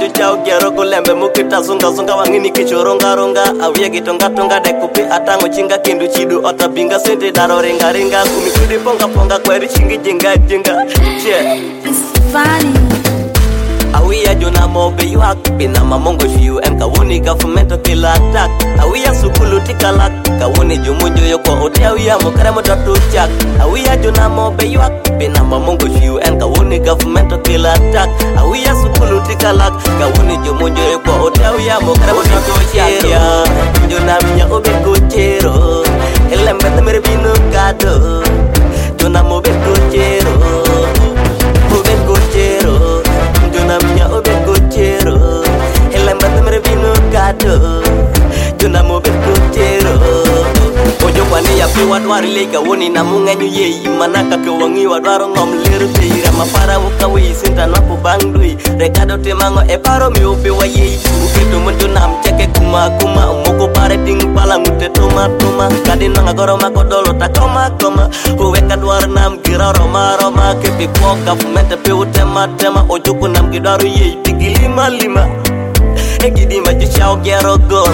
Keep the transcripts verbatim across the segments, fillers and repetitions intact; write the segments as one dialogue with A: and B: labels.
A: majo chao gero kulembe mukita zunga zunga wangini kichoronga ronga awiye gitonga tonga dekupi atango chinga kindu chidu otabinga sente daro ringa ringa kumikudi ponga ponga kweri chingi jinga jinga yeah.
B: It's funny.
A: Awiya jona mobe yuak Pina mamongo shiu em kawuni government kila attack Awiya sukulu tikalak Kawuni jumunjo yoko ote awiya mokare motatu chak Awiya jona mobe yuak Pina mamongo shiu em kawuni government kila attack Awiya sukulu tikalak Kawuni jumunjo yoko ote awiya mokare motatu chak Jona minya obe kuchero Elembete merebinu kado Jona mobe kuchero Obe kuchero Junamnya obe kuchero Elembate merebinu kado Junam obe kuchero Ojo kwani ya piwa dwari lega woni na munganyu yeyi Manaka kewangi wa dwaro ngom liru teira Mapara wukawi sinta napu bangdui Rekado temango e paro mi obe wa yeyi Uketu menjunam ceke kuma kuma Moko pare ting pala ngute toma toma Kadina ngagoro makodolo takoma koma Uwe kadwar nam gira roma roma Kepi kwa government piu tema tema Ojo kunam gidaru yeyi tigi lima lima Egidi maju chao gero gol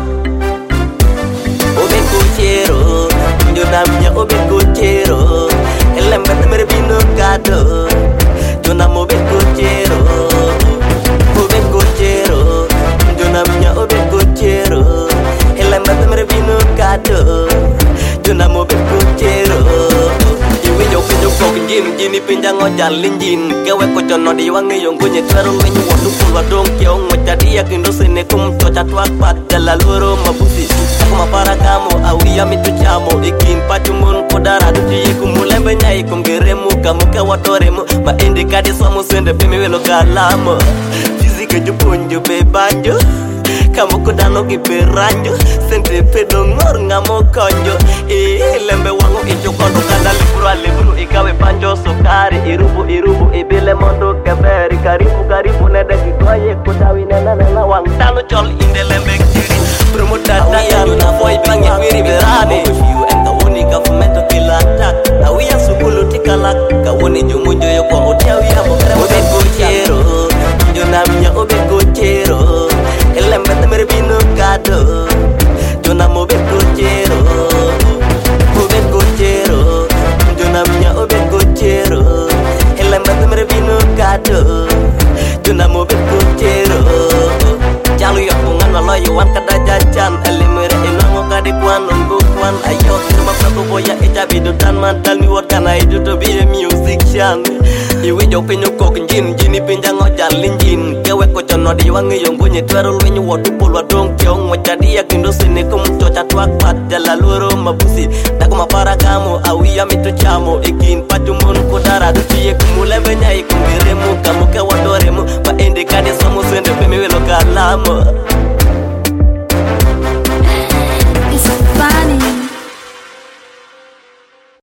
A: Obe kuchero Junamnya obe kuchero Elembete merebinu kado Junam obe kuchero Obe kuchero Junamnya obe kuchero Elembete merebinu kado Junam obe kuchero Iwi jok pinjok kok jin Jini pinjang ojal linjin Kewe kocono di wangi yung kunye Tweru wenyu wadu pulwa dong kiong Ngocadi ya kindo sine kum Coca tuak pat Jala loro mabusi Kuma para kamu awiya mitu chamo Ikin pacumun kodara Duti kumulembe nyai kumgeremu Kamu kawatoremu Ma indikadi somu sende Pimi welo kalamo Fizike jupunju bebanjo Kamu kudano kiperanjo Sente pedo ngor ngamo konjo Ii lembe wangu icho kondo Kanda liburu aliburu ikawe panjo sukari Irubu irubu ibile mondo keberi Karibu karibu nede kikoye Kudawi nena nena wang Tanu chol inde lembe kiri Promo data ya luna boy bangi wiri berani Kushiu en kawuni government kila attack Awiya sukulu tikalak Kawuni jumunjo yoko otewi ya mokere Obe kuchero Junamnya obe kuchero Elembete merebinu kado Junam obe kuchero Obe kuchero Junamnya obe kuchero Elembete merebinu kado Junam obe kuchero Jalu yok bungan wala yuan kada jajan Elimere inango kadikuan Nunggukuan ayo Kirma prabu boya eja bidutan Madal mi word kana idu to be a musician Iwi jok pinyo kok njin Jini pinjang ojal linjin Kewe kocono di wangi yung kunye Tweru wenyu wadu pulwa dong kiong Ngocadi ya kindo sine kum Coca tuak pat Jala loro mabusi Dakuma para kamu awiya mitu chamo Ikin pacumun kodara Duti ye kumulembe nyai kumbiremu Kamu kewadoremu Ma indikadi somu sende Pimi welo kalamo